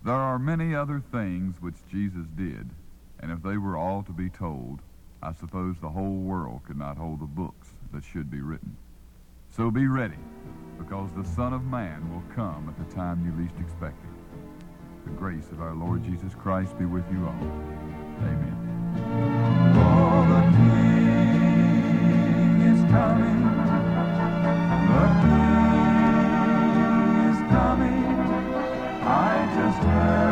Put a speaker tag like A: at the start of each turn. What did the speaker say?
A: There are many other things which Jesus did, and if they were all to be told, I suppose the whole world could not hold the books that should be written. So be ready, because the Son of Man will come at the time you least expect it. The grace of our Lord Jesus Christ be with you all. Amen. Oh, the King is coming. The King is coming. I just heard